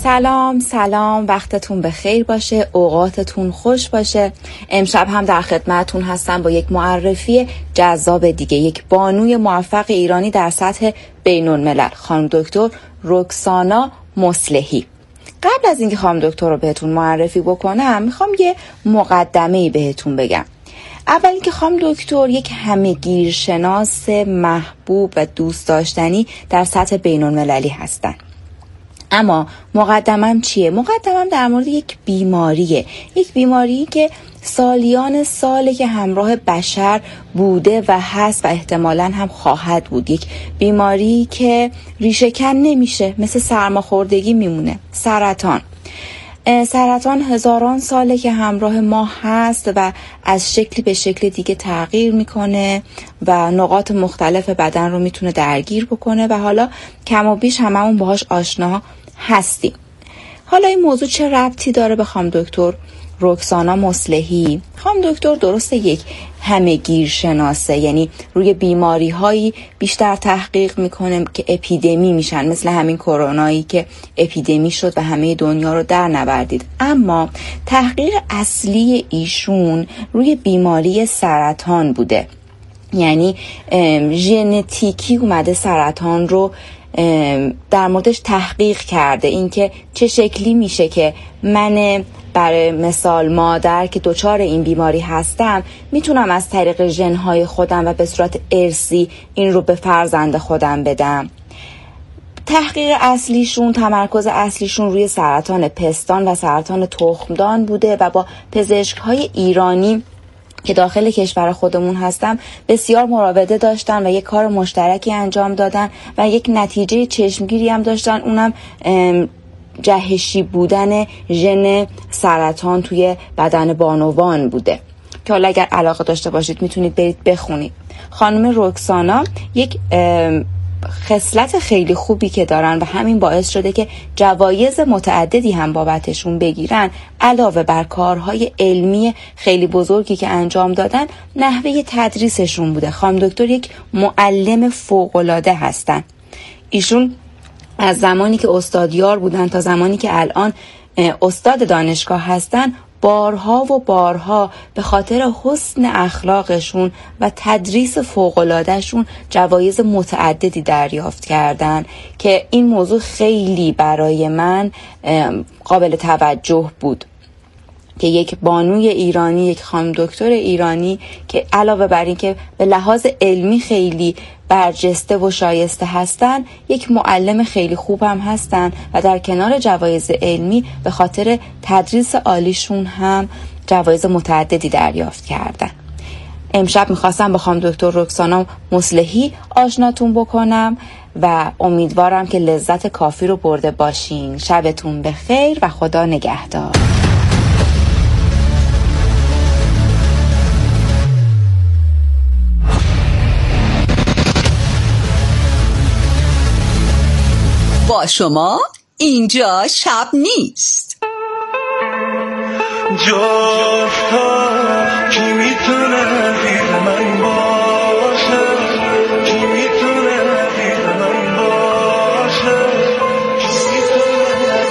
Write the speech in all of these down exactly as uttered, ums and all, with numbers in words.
سلام سلام، وقتتون بخیر باشه، اوقاتتون خوش باشه. امشب هم در خدمتتون هستم با یک معرفی جذاب دیگه، یک بانوی موفق ایرانی در سطح بین الملل، خانم دکتر رکسانا مصلحی. قبل از اینکه خانم دکتر رو بهتون معرفی بکنم، میخوام یه مقدمه‌ای بهتون بگم. اول اینکه خانم دکتر یک همه‌گیرشناس محبوب و دوست داشتنی در سطح بین المللی هستن. اما مقدمم چیه؟ مقدمم در مورد یک بیماریه، یک بیماری که سالیان ساله که همراه بشر بوده و هست و احتمالاً هم خواهد بود. یک بیماری که ریشه کن نمیشه، مثل سرماخوردگی میمونه. سرطان سرطان هزاران ساله که همراه ما هست و از شکلی به شکل دیگه تغییر میکنه و نقاط مختلف بدن رو میتونه درگیر بکنه و حالا کم و بیش هممون باهاش آشنا هستیم. حالا این موضوع چه ربطی داره به خانم دکتر رکسانا مصلحی؟ خانم دکتر درسته یک همه‌گیر شناسه، یعنی روی بیماری هایی بیشتر تحقیق میکنه که اپیدمی میشن، مثل همین کرونایی که اپیدمی شد و همه دنیا رو در نوردید. اما تحقیق اصلی ایشون روی بیماری سرطان بوده، یعنی ژنتیکی اومده سرطان رو در موردش تحقیق کرده، اینکه چه شکلی میشه که من برای مثال مادر که دچار این بیماری هستم میتونم از طریق ژن‌های خودم و به صورت ارثی این رو به فرزند خودم بدم. تحقیق اصلیشون، تمرکز اصلیشون روی سرطان پستان و سرطان تخمدان بوده و با پزشک‌های ایرانی که داخل کشور خودمون هستم بسیار مراوده داشتن و یک کار مشترکی انجام دادن و یک نتیجه چشمگیری هم داشتن، اونم جهشی بودن ژن سرطان توی بدن بانوان بوده که حالا اگر علاقه داشته باشید میتونید برید بخونید. خانم رکسانا یک خصلت خیلی خوبی که دارن و همین باعث شده که جوایز متعددی هم بابتشون بگیرن، علاوه بر کارهای علمی خیلی بزرگی که انجام دادن، نحوه تدریسشون بوده. خانم دکتر یک معلم فوق‌العاده هستن. ایشون از زمانی که استادیار بودن تا زمانی که الان استاد دانشگاه هستن، بارها و بارها به خاطر حسن اخلاقشون و تدریس فوق‌العاده‌شون جوایز متعددی دریافت کردن که این موضوع خیلی برای من قابل توجه بود که یک بانوی ایرانی، یک خانم دکتر ایرانی که علاوه بر این که به لحاظ علمی خیلی برجسته و شایسته هستن، یک معلم خیلی خوب هم هستن و در کنار جوایز علمی به خاطر تدریس عالیشون هم جوایز متعددی دریافت کردن. امشب میخواستم با خانم دکتر رکسانا مصلحی آشناتون بکنم و امیدوارم که لذت کافی رو برده باشین. شبتون بخیر و خدا نگهدار. با شما اینجا شب نیست. جفتا کی میتونه غیر من باشه، کی میتونه غیر من باشه، کی میتونه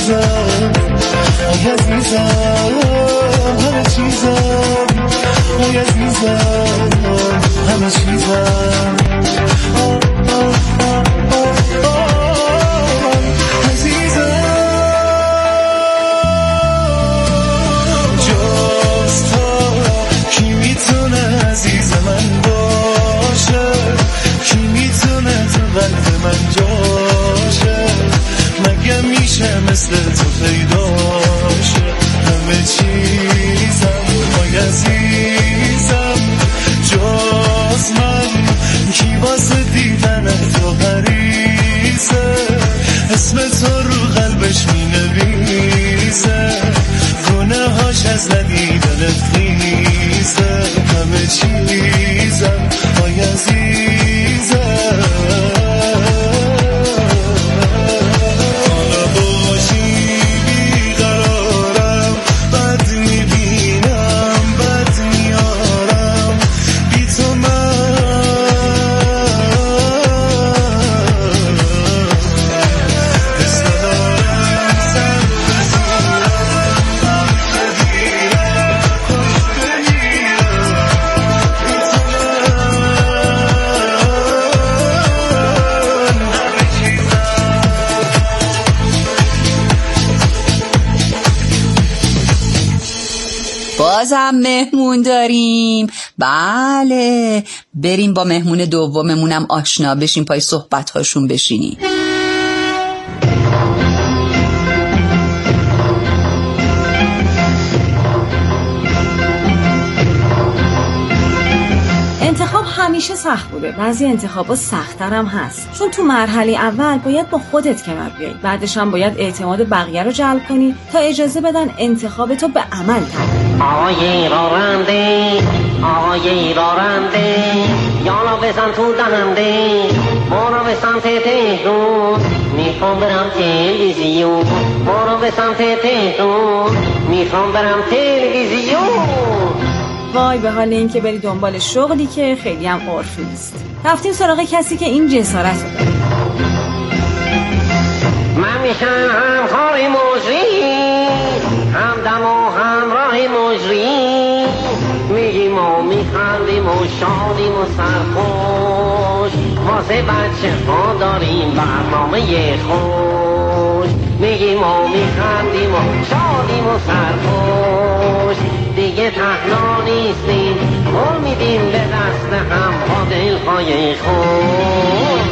عزیزم آی عزیزم همه چیزم آی عزیزم همه چیزم مثل تو پیداشه همه چیزم آی عزیزم جز من کی واسه دیدن تو غریزه اسم تو رو قلبش می نویسه گناه هاش از ندیدن خیزه همه چیزم آی عزیزم بازم مهمون داریم. بله بریم با مهمون دوممونم آشنا بشیم، پای صحبت هاشون بشینیم. انتخاب همیشه سخت بوده، بعضی انتخابا سخت‌تر هم هست، چون تو مرحله اول باید با خودت کنار بیای، بعدش هم باید اعتماد بقیه رو جلب کنی تا اجازه بدن انتخاب تو به عمل تبدیل. آقای راننده آقای راننده یالا بزن تو دهنده برو به سمت تهرون میخوام برم تلویزیون برو به سمت تهرون میخوام برم تلویزیون. وای به حال این که بری دنبال شغلی که خیلی هم عرفی نیست. رفتیم سراغ کسی که این جسارت رو داره. من میشم همکار مجری همدم و همراه مجری میگیم و میخندیم و شادیم و سرخوش واسه بچه ها داریم برنامه خوش میگیم و میخندیم و شادیم و سرخوش دیگه تنها نیستیم قول میدیم به دست هم با دلهای خوش.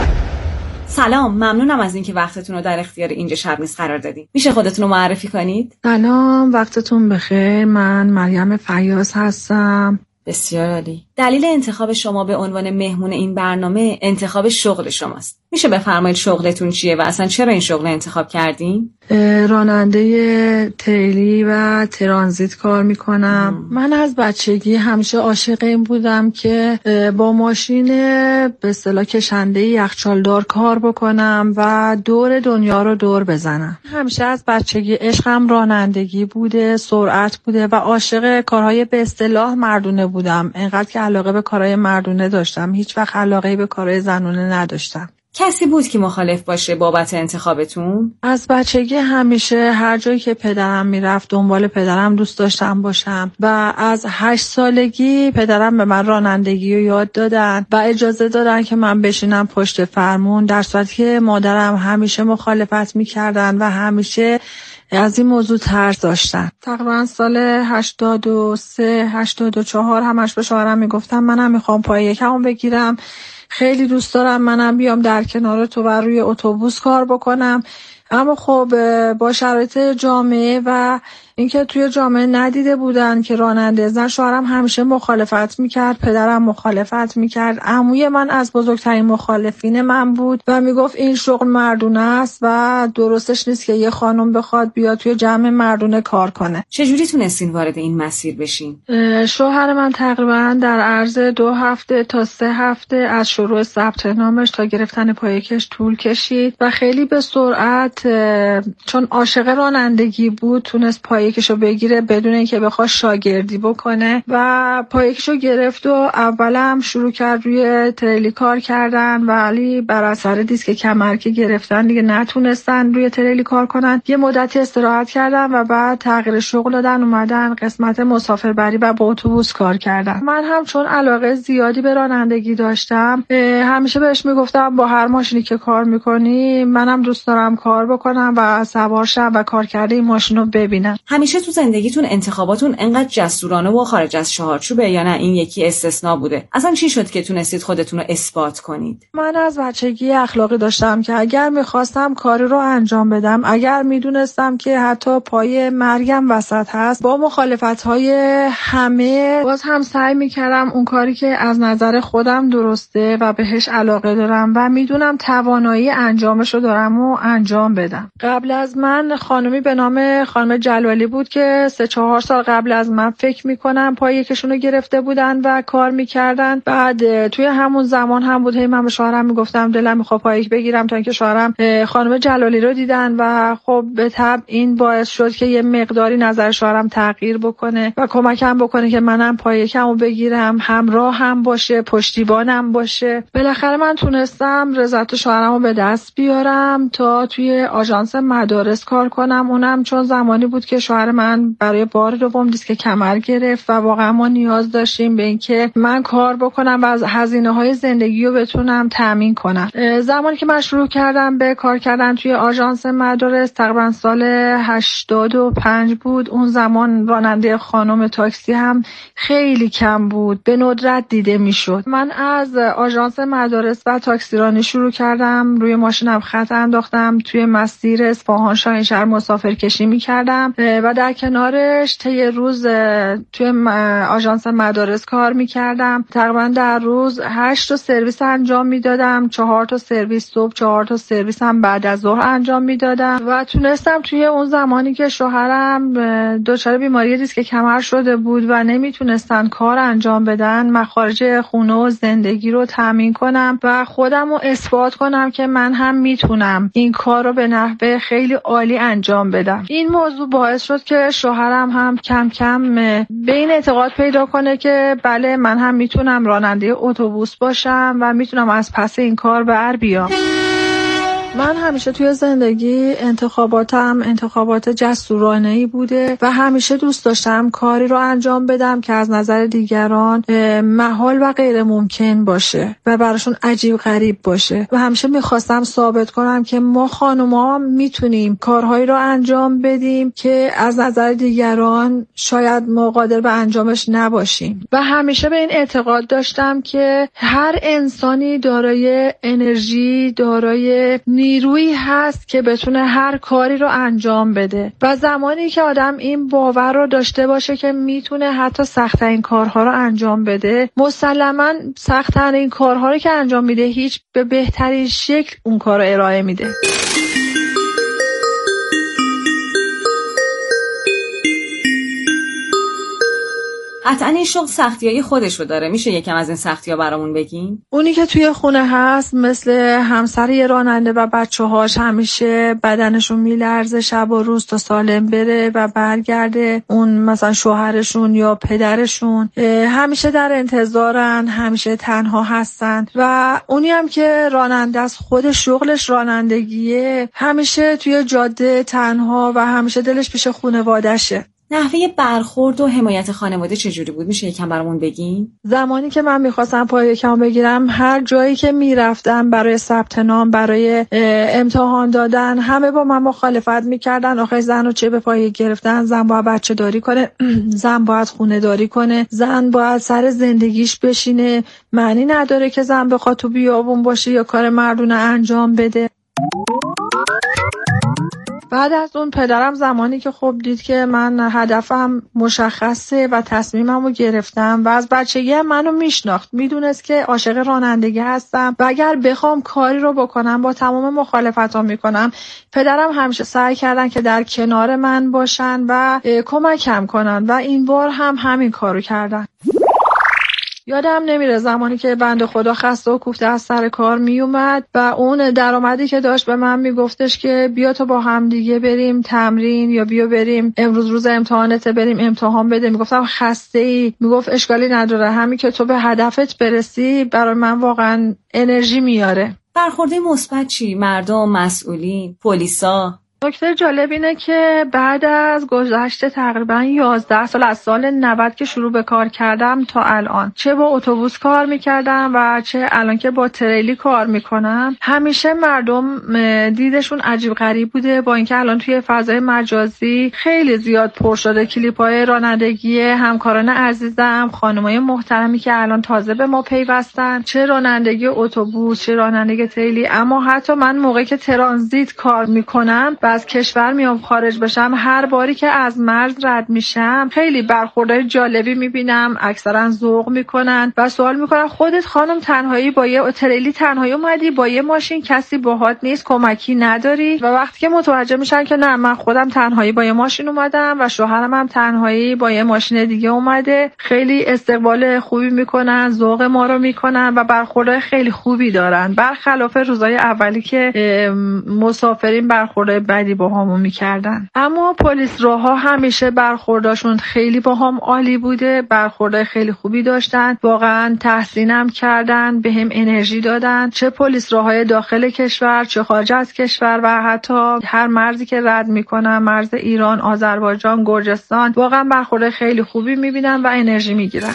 سلام، ممنونم از اینکه وقتتون رو در اختیار اینجا شب نیست قرار دادید. میشه خودتون رو معرفی کنید؟ سلام، وقتتون بخیر. من مریم فیاض هستم. بسیار عالی. دلیل انتخاب شما به عنوان مهمون این برنامه انتخاب شغل شماست. میشه بفرمایید شغلتون چیه و اصلا چرا این شغل انتخاب کردین؟ راننده تریلی و ترانزیت کار میکنم. ام. من از بچگی همیشه عاشق این بودم که با ماشین به اصطلاح کشنده یخچالدار کار بکنم و دور دنیا رو دور بزنم. همیشه از بچگی عشقم رانندگی بوده، سرعت بوده و عاشق کارهای به اصطلاح مردونه بودم. انقدر که علاقه به کارهای مردونه داشتم، هیچ وقت علاقه به کارهای زنونه نداشتم. کسی بود که مخالف باشه بابت انتخابتون؟ از بچگی همیشه هر جایی که پدرم میرفت دنبال پدرم دوست داشتم باشم و از هشت سالگی پدرم به من رانندگی رو یاد دادن و اجازه دادن که من بشینم پشت فرمون، در صورتی که مادرم همیشه مخالفت میکردن و همیشه از این موضوع ترس داشتن. تقریبا سال هشتاد و سه هشتاد و چهار همش به شوهرم میگفتم منم میخوام پای یکمو بگیرم، خیلی دوست دارم منم بیام در کنار تو و روی اتوبوس کار بکنم. اما خب با شرایط جامعه و اینکه توی جامعه ندیده بودن که راننده زن، شوهرم همیشه مخالفت میکرد، پدرم مخالفت میکرد، عموی من از بزرگترین مخالفین من بود و میگفت این شغل مردونه است و درستش نیست که یه خانم بخواد بیاد توی جمع مردونه کار کنه. چجوری تونستین وارد این مسیر بشین؟ شوهر من تقریبا در عرض دو هفته تا سه هفته از شروع ثبت نامش تا گرفتن پایکش طول کشید و خیلی به سرعت چون عاشق رانندگی بود تونست پای یکیشو بگیره بدون اینکه بخواد شاگردی بکنه و پای یکیشو گرفت و اولم شروع کرد روی تریلی کار کردن، ولی بر اثر دیسک کمر که گرفتن دیگه نتونستن روی تریلی کار کنن. یه مدتی استراحت کردن و بعد تغییر شغل دادن، اومدن قسمت مسافربری و با اتوبوس کار کردن. من هم چون علاقه زیادی به رانندگی داشتم همیشه بهش میگفتم با هر ماشینی که کار میکنی منم دوست دارم کار بکنم و سوار شم و کار کرده این ماشین رو ببینم. همیشه تو زندگیتون انتخاباتون انقدر جسورانه و خارج از چارچوبه یا نه این یکی استثناء بوده؟ اصلا چی شد که تونستید خودتون رو اثبات کنید؟ من از بچگی اخلاقی داشتم که اگر میخواستم کاری رو انجام بدم، اگر میدونستم که حتی پای مرگم وسط هست، با مخالفت‌های همه باز هم سعی میکردم اون کاری که از نظر خودم درسته و بهش علاقه دارم و میدونم توانایی انجامش رو دارم و انجام بدم. قبل از من خانمی به نام خانم جلالی بود که سه چهار سال قبل از من فکر میکنم پای یکشون رو گرفته بودن و کار میکردن. بعد توی همون زمان هم بود هی من به شوهرم میگفتم دلم میخواد پای یک بگیرم، تا اینکه شوهرم خانم جلالی رو دیدن و خب به طبع این باعث شد که یه مقداری نظر شوهرم تغییر بکنه و کمکم بکنه که منم پای یکمو بگیرم، همراه هم باشه، پشتیبانم باشه. بالاخره من تونستم رضایت شوهرمو به دست بیارم تا توی آژانس مدارس کار کنم. اونم چون زمانی بود که شوهر من برای بار دوم دیسک کمر گرفت و واقعا ما نیاز داشتیم به اینکه من کار بکنم و از هزینه‌های زندگی رو بتونم تامین کنم. زمانی که من شروع کردم به کار کردن توی آژانس مدارس تقریبا سال هشتاد و پنج بود. اون زمان راننده خانم تاکسی هم خیلی کم بود، به ندرت دیده میشد. من از آژانس مدارس و تاکسیرانی شروع کردم، روی ماشینم خط انداختم، توی مسیر اصفهان شاهینشهر مسافر کشی میکردم و در کنارش طی روز توی آژانس مدارس کار میکردم. تقریبا در روز هشت تا سرویس انجام میدادم، چهار تا سرویس صبح، چهار تا سرویس هم بعد از ظهر انجام میدادم و تونستم توی اون زمانی که شوهرم دچار بیماری دیسک کمر شده بود و نمیتونستن کار انجام بدن، مخارج خونه و زندگی رو تامین کنم و خودم رو اثبات کنم که من هم میتونم این کار رو به نحو خیلی عالی انجام بدم. این موضوع باعث شد که شوهرم هم کم کم به این اعتقاد پیدا کنه که بله من هم میتونم راننده اتوبوس باشم و میتونم از پس این کار بر بیام. من همیشه توی زندگی انتخاباتم انتخابات جسورانه‌ای بوده و همیشه دوست داشتم کاری رو انجام بدم که از نظر دیگران محال و غیر ممکن باشه و براشون عجیب غریب باشه و همیشه میخواستم ثابت کنم که ما خانوما میتونیم کارهایی رو انجام بدیم که از نظر دیگران شاید ما قادر به انجامش نباشیم و همیشه به این اعتقاد داشتم که هر انسانی دارای انرژی، دارای نیرویی هست که بتونه هر کاری رو انجام بده و زمانی که آدم این باور رو داشته باشه که میتونه حتی سخت‌ترین کارها رو انجام بده، مسلماً سخت‌ترین کارها رو که انجام میده هیچ به بهترین شکل اون کار رو ارائه میده. قطعا این شغل سختیای خودش رو داره. میشه یکم از این سختی‌ها برامون بگین؟ اونی که توی خونه هست مثل همسر یه راننده و بچه‌هاش همیشه بدنشون میلرزه شب و روز تا سالم بره و برگرده. اون مثلا شوهرشون یا پدرشون همیشه در انتظارن، همیشه تنها هستن و اونی هم که راننده است خود شغلش رانندگیه، همیشه توی جاده تنها و همیشه دلش پیش خانواده‌شه. نحوه برخورد و حمایت خانواده چجوری بود؟ میشه یکم برامون بگین؟ زمانی که من میخواستم پای یکم بگیرم، هر جایی که میرفتم برای ثبت نام، برای امتحان دادن، همه با من مخالفت میکردن. آخه زن رو چه به پای گرفتن؟ زن باید بچه داری کنه، زن باید خونه داری کنه، زن باید سر زندگیش بشینه، معنی نداره که زن بخواد تو بیابون باشه یا کار مردونه انجام بده. بعد از اون پدرم زمانی که خب دید که من هدفم مشخصه و تصمیممو گرفتم و از بچگی منو میشناخت، میدونست که عاشق رانندگی هستم و اگر بخوام کاری رو بکنم با تمام مخالفتام میکنم. پدرم همیشه سعی کردن که در کنار من باشن و کمکم کنن و این بار هم همین کارو کردن. یادم نمیره زمانی که بنده خدا خسته و کوفته از سر کار میومد و اون درآمدی که داشت به من میگفتش که بیا تو با هم دیگه بریم تمرین یا بیا بریم امروز روز امتحانت بریم امتحان بده. میگفتم خسته ای؟ میگفت اشکالی نداره، همین که تو به هدفت برسی برای من واقعا انرژی میاره. برخورده مثبت چی؟ مردم، مسئولین، پلیسا؟ نکته جالب اینه که بعد از گذشت تقریبا یازده سال از سال نود که شروع به کار کردم تا الان، چه با اتوبوس کار میکردم و چه الان که با تریلی کار میکنم، همیشه مردم دیدشون عجیب غریب بوده. با اینکه الان توی فضای مجازی خیلی زیاد پر شده کلیپ‌های رانندگی همکاران عزیزم، خانمای محترمی که الان تازه به ما پیوستن، چه رانندگی اتوبوس چه رانندگی تریلی. اما حتی من موقعی که ترانزیت کار میکنم از کشور میام خارج بشم، هر باری که از مرز رد میشم خیلی برخوردهای جالبی میبینم، اکثرا ذوق میکنن و سوال میکنن خودت خانم تنهایی با یه تریلی تنهایی اومدی، با یه ماشین کسی باهات نیست، کمکی نداری؟ و وقتی که متوجه میشن که نه من خودم تنهایی با یه ماشین اومدم و شوهرم هم تنهایی با یه ماشین دیگه اومده، خیلی استقبال خوبی میکنن، ذوق ما رو میکنن و برخوردهای خیلی خوبی دارن، برخلاف روزای اولی که مسافرین برخوردهای بدی با همون میکردن. اما پلیس راها همیشه برخورداشون خیلی با هم عالی بوده، برخورده خیلی خوبی داشتن، واقعا تحسینم کردن، به هم انرژی دادن، چه پلیس راهای داخل کشور چه خارج از کشور و حتی هر مرزی که رد میکنن، مرز ایران، آذربایجان، گرجستان، واقعا برخورده خیلی خوبی میبینن و انرژی میگیرن.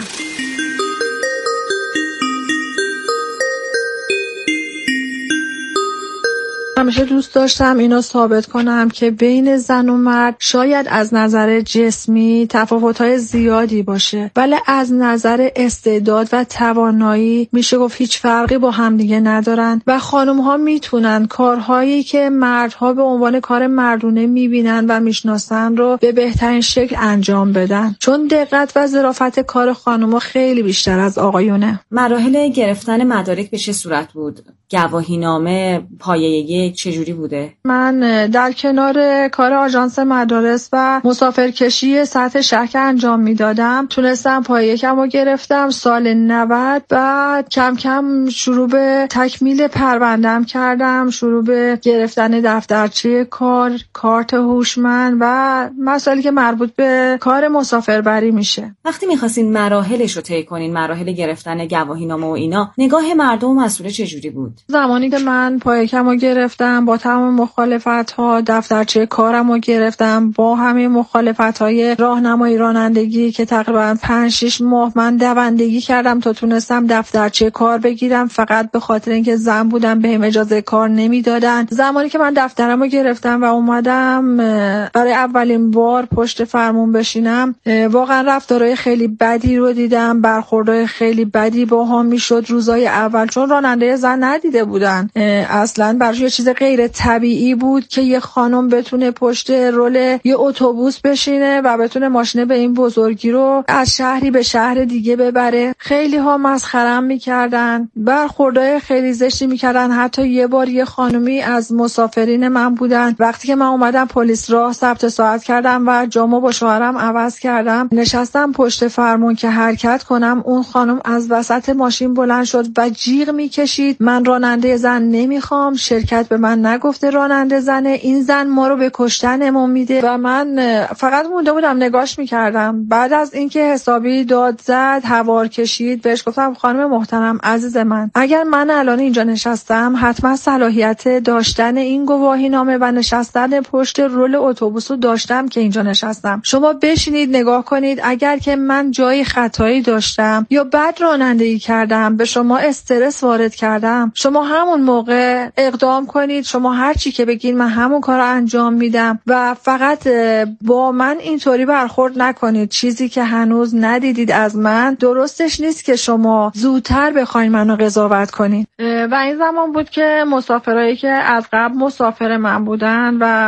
همیشه دوست داشتم اینو ثابت کنم که بین زن و مرد شاید از نظر جسمی تفاوت‌های زیادی باشه، ولی از نظر استعداد و توانایی میشه گفت هیچ فرقی با همدیگه ندارن و خانم‌ها میتونن کارهایی که مردها به عنوان کار مردونه میبینن و میشناسن رو به بهترین شکل انجام بدن، چون دقت و ظرافت کار خانم‌ها خیلی بیشتر از آقایونه. مراحل گرفتن مدارک به چه صورت بود؟ گواهینامه، پایه یک چجوری بوده؟ من در کنار کار آژانس مدارس و مسافرکشی سطح شهر که انجام میدادم تونستم پایه یکم رو گرفتم سال نود. بعد کم کم شروع به تکمیل پروندم کردم، شروع به گرفتن دفترچه کار، کارت هوشمند و مسائلی که مربوط به کار مسافربری میشه. وقتی میخواستین مراحلش رو طی کنین، مراحل گرفتن گواهینامه و اینا، نگاه مردم و مسئول چجوری بود؟ زمانی که من پایه یکم رو گرفتم با تمام مخالفت‌ها، دفترچه کارم رو گرفتم با همه مخالفت‌های راهنمایی رانندگی که تقریبا پنج شش ماه من دوندگی کردم تا تونستم دفترچه کار بگیرم، فقط به خاطر اینکه زن بودم بهم اجازه کار نمیدادن. زمانی که من دفترم رو گرفتم و اومدم برای اولین بار پشت فرمون بشینم، واقعا رفتارهای خیلی بدی رو دیدم، برخوردهای خیلی بدی باهام میشد روزای اول، چون راننده زن ندیده بودن. اصلا برای یه چیز غیر طبیعی بود که یه خانم بتونه پشت رول یه اتوبوس بشینه و بتونه ماشین به این بزرگی رو از شهری به شهر دیگه ببره. خیلی ها مسخره‌ام میکردن، برخوردای خیلی زشتی میکردن. حتی یه بار یه خانومی از مسافرین من بودن، وقتی که من اومدم پلیس راه ثبت ساعت کردم و جامو با شوهرم عوض کردم، نشستم پشت فرمون که حرکت کنم، اون خانم از وسط ماشین بلند شد و جیغ میکشید من راننده زن نمیخوام، شرکت به من نگفته راننده زنه، این زن ما رو به کشتنمون میده. و من فقط مونده بودم نگاش میکردم. بعد از اینکه حسابی داد زد، هوار کشید، بهش گفتم خانم محترم عزیز من، اگر من الان اینجا نشستم حتما صلاحیت داشتن این گواهینامه و نشستن پشت رول اتوبوس رو داشتم که اینجا نشستم. شما بشینید نگاه کنید، اگر که من جای خطایی داشتم یا بد رانندگی کردم، به شما استرس وارد کردم، شما همون موقع اقدام کنید، شما هر چی که بگین من همون کار رو انجام میدم و فقط با من اینطوری برخورد نکنید. چیزی که هنوز ندیدید از من درستش نیست که شما زودتر بخواید منو قضاوت کنید. و این زمان بود که مسافرایی که از قبل مسافر من بودن و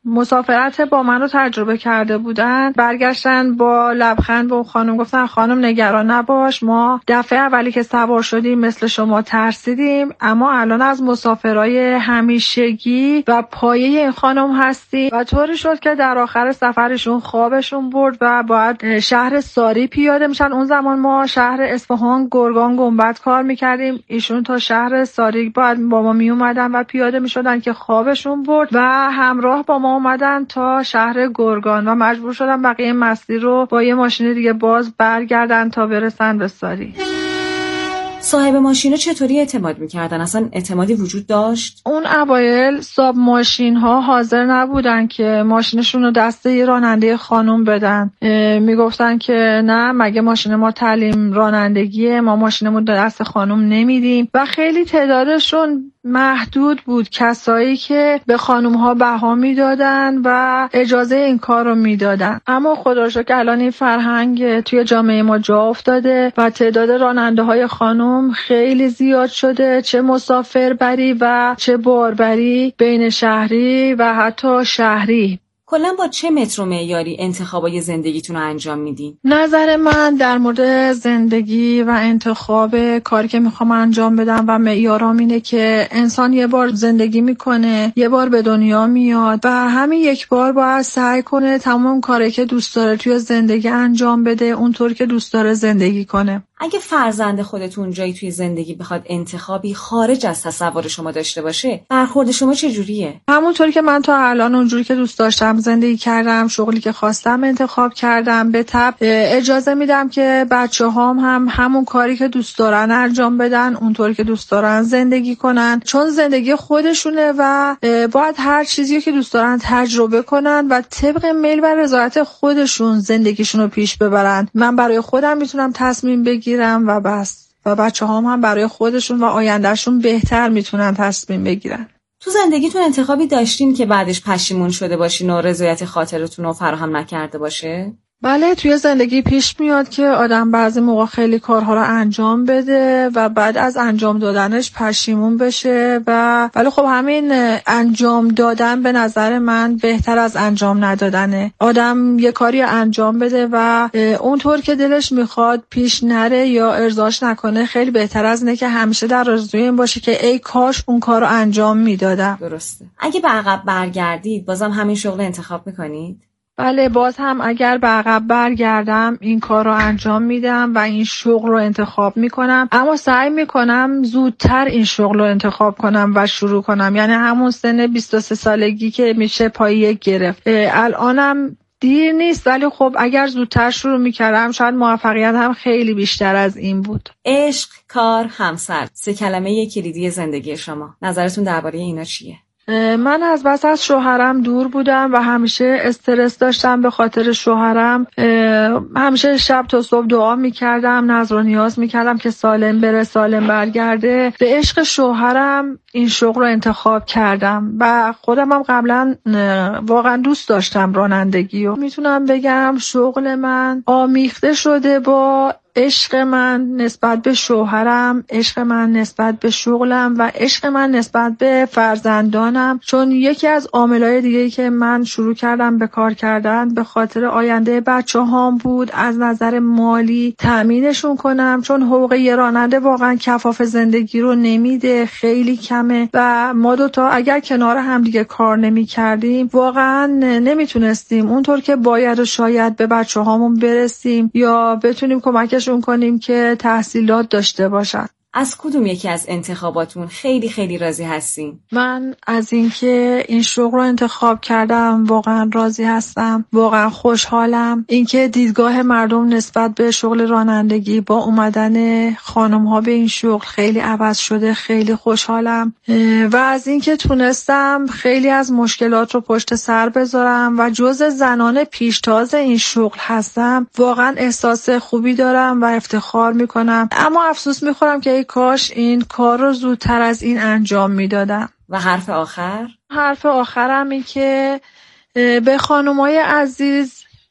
مسافرت با من رو تجربه کرده بودن برگشتن با لبخند به اون خانم گفتن خانم نگران نباش، ما دفعه اولی که سوار شدیم مثل شما ترسیدیم، اما الان از مسافرای همیشگی و پایه این خانم هستی. و طوری شد که در آخر سفرشون خوابشون برد و باید شهر ساری پیاده میشن. اون زمان ما شهر اصفهان گرگان گنبد کار میکردیم، ایشون تا شهر ساری باید با ما میومدن و پیاده میشدن که خوابشون برد و همراه با ما اومدن تا شهر گرگان و مجبور شدن بقیه مسیر رو با یه ماشین دیگه باز برگردن تا برسن به ساری. صاحب ماشینا چطوری اعتماد میکردن؟ اصلا اعتمادی وجود داشت؟ اون اوایل صاحب ماشین ها حاضر نبودن که ماشینشون رو دست یه راننده خانم بدن. میگفتن که نه، مگه ماشین ما تعلیم رانندگیه، ما ماشینمون دست خانم نمیدیم. و خیلی تعدادشون محدود بود، کسایی که به خانم ها بها میدادن و اجازه این کار رو میدادن. اما خدا رو شکر الان این فرهنگ توی جامعه ما جا افتاده و تعداد راننده های خانم خیلی زیاد شده، چه مسافر بری و چه باربری، بین شهری و حتی شهری. کلا با چه متر و معیاری انتخابای زندگیتون رو انجام میدین؟ نظر من در مورد زندگی و انتخاب کاری که میخوام انجام بدم و معیارام اینه که انسان یه بار زندگی میکنه، یه بار به دنیا میاد و همین یک بار باید سعی کنه تمام کاری که دوست داره توی زندگی انجام بده اونطور که دوست داره زندگی کنه. اگه فرزند خودتون جایی توی زندگی بخواد انتخابی خارج از تصور شما داشته باشه، برخورد شما چجوریه؟ همونطوری که من تا الان اونجوری که دوست داشتم زندگی کردم، شغلی که خواستم انتخاب کردم، به تبع اجازه میدم که بچه‌هام هم همون کاری که دوست دارن انجام بدن، اونطوری که دوست دارن زندگی کنن، چون زندگی خودشونه و باید هر چیزی که دوست دارن تجربه کنن و طبق میل و رضایت خودشون زندگیشون رو پیش ببرن. من برای خودم میتونم تصمیم بگیرم گیرم و بس، و بچه هم هم برای خودشون و آیندهشون بهتر میتونن تصمیم بگیرن. تو زندگیتون انتخابی داشتین که بعدش پشیمون شده باشین و رضایت خاطرتون رو فراهم نکرده باشه؟ بله، توی زندگی پیش میاد که آدم بعضی موقع خیلی کارها رو انجام بده و بعد از انجام دادنش پشیمون بشه و ولی خب همین انجام دادن به نظر من بهتر از انجام ندادنه. آدم یه کاری انجام بده و اونطور که دلش میخواد پیش نره یا ارضاش نکنه خیلی بهتر از اینه که همیشه در آرزوی این باشه که ای کاش اون کار رو انجام میدادم. درسته. اگه به عقب برگردید بازم همین شغل انتخاب میکنید؟ بله، باز هم اگر به عقب برگردم این کار رو انجام میدم و این شغل رو انتخاب میکنم، اما سعی میکنم زودتر این شغل رو انتخاب کنم و شروع کنم. یعنی همون سن بیست و سه سالگی که میشه پایه گرفت. الانم دیر نیست، ولی خب اگر زودتر شروع میکردم شاید موفقیت هم خیلی بیشتر از این بود. عشق، کار، همسر، سه کلمه کلیدی زندگی شما. نظرتون درباره اینا چیه؟ من از بس از شوهرم دور بودم و همیشه استرس داشتم به خاطر شوهرم. همیشه شب تا صبح دعا میکردم، نذر و نیاز میکردم که سالم بره سالم برگرده. به عشق شوهرم این شغل رو انتخاب کردم و خودم هم قبلا واقعا دوست داشتم رانندگی و میتونم بگم شغل من آمیخته شده با عشق من نسبت به شوهرم، عشق من نسبت به شغلم و عشق من نسبت به فرزندانم. چون یکی از عاملای دیگه‌ای که من شروع کردم به کار کردن به خاطر آینده بچه‌هام بود، از نظر مالی تأمینشون کنم، چون حقوق یه راننده واقعا کفاف زندگی رو نمیده، خیلی کمه و ما دوتا اگر کنار هم دیگه کار نمی کردیم واقعا نمیتونستیم اونطور که باید و شاید به بچه‌هامون برسیم یا بتونیم کمکش کنیم که تحصیلات داشته باشن. از کدوم یکی از انتخاباتون خیلی خیلی راضی هستین؟ من از اینکه این شغل رو انتخاب کردم واقعا راضی هستم، واقعا خوشحالم. اینکه دیدگاه مردم نسبت به شغل رانندگی با اومدن خانم ها به این شغل خیلی عوض شده، خیلی خوشحالم. و از اینکه تونستم خیلی از مشکلات رو پشت سر بذارم و جزء زنان پیشتاز این شغل هستم، واقعا احساس خوبی دارم و افتخار میکنم. اما افسوس میخورم که کاش این کار رو زودتر از این انجام میدادم. و حرف آخر؟ حرف آخرم این که به خانمای عزیز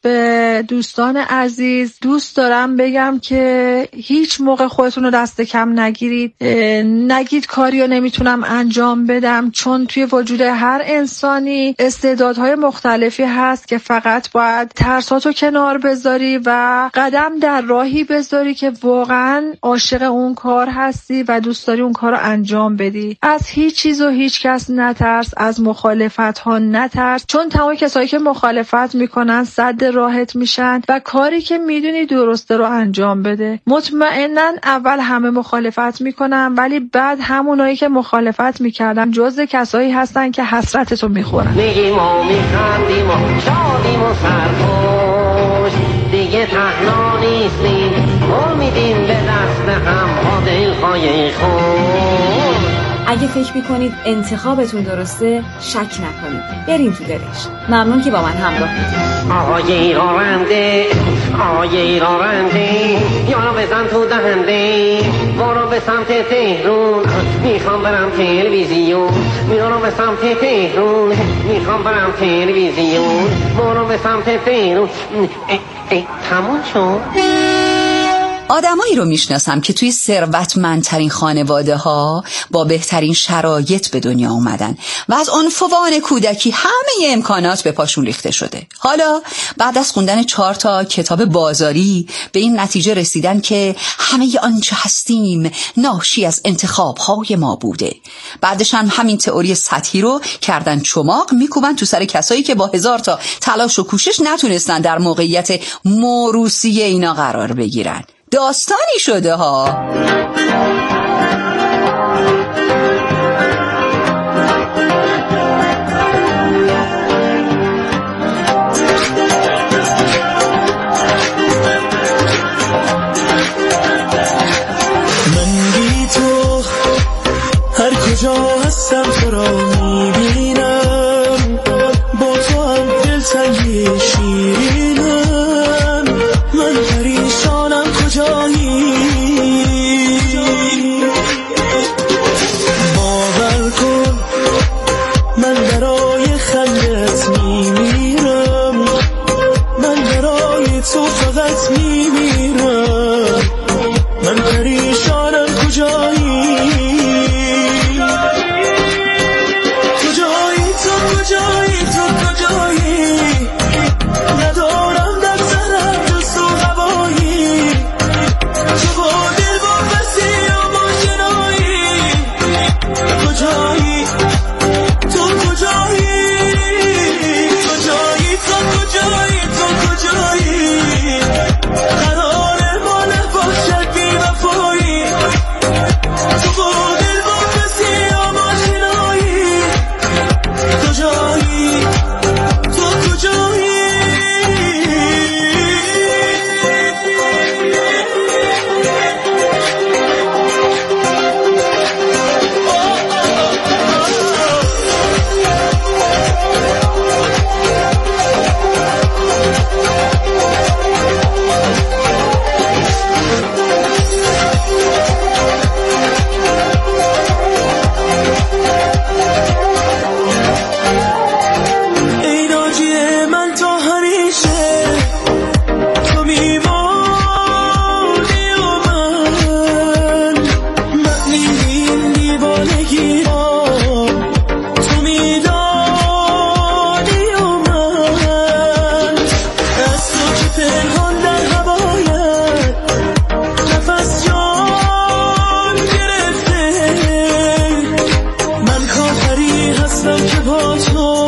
به دوستان عزیز دوست دارم بگم که هیچ موقع خودتون رو دست کم نگیرید. نگید کاری رو نمیتونم انجام بدم، چون توی وجود هر انسانی استعدادهای مختلفی هست که فقط باید ترساتو کنار بذاری و قدم در راهی بذاری که واقعا عاشق اون کار هستی و دوست داری اون کار رو انجام بدی. از هیچ چیز و هیچ کس نترس، از مخالفت ها نترس، چون تمام کسایی که مخالفت میکنن صد راحت میشن و کاری که میدونی درسته رو انجام بده. مطمئنا اول همه مخالفت میکنن، ولی بعد همونایی که مخالفت میکردن جزء کسایی هستن که حسرتتو میخورن. میگیم و میخندیم و شادیم و سرخوش، دیگه تنها نیستیم، امیدیم به دست هم با دلهای خوش. اگه فکر میکنید انتخابتون درسته شک نکنید، بریم تو دلش. ممنون که با من همراه بودید. آقای راننده، آقای راننده، یارو بزن تو دهنده، برو به سمت تهرون، میخوام برم تلویزیون. یارو به سمت تهرون، میخوام برم تلویزیون، برو به سمت تهرون. ای ای تموم شد. آدمایی رو میشناسم که توی ثروتمندترین خانواده ها با بهترین شرایط به دنیا اومدن و از عنفوان کودکی همه امکانات به پاشون ریخته شده. حالا بعد از خوندن چهار تا کتاب بازاری به این نتیجه رسیدن که همه آنچه هستیم ناشی از انتخاب‌های ما بوده. بعدش هم همین تئوری سطحی رو کردن چماق میکوبن تو سر کسایی که با هزار تا تلاش و کوشش نتونستن در موقعیت موروثی اینا قرار بگیرن. داستانی شده ها. من بی تو هر کجا هستم تو را میبینم، با تو هم دلتنگی شیرینم. من پریشانم کجایی، باور کن من برای خندت میمیرم، من برای تو فقط میمیرم. من پریشانم کجایی، کجایی تو، کجایی تو، کجایی؟ ندارم در سرم جز تو هوایی، تو با دل با بسیار ماجرایی. کجایی تو، کجایی؟ کجایی تو، کجایی تو، کجایی؟ قرار ما نباشد بی وفایی، تو با دل با بسیار ماجرایی. کجایی تو، کجایی؟ ای ناجی من تا همیشه تو میمانی و من معنی این دیوانگی را تو میدانی و من از تو که پنهان در هوایت نفس جان گرفته. من کافری هستم که با تو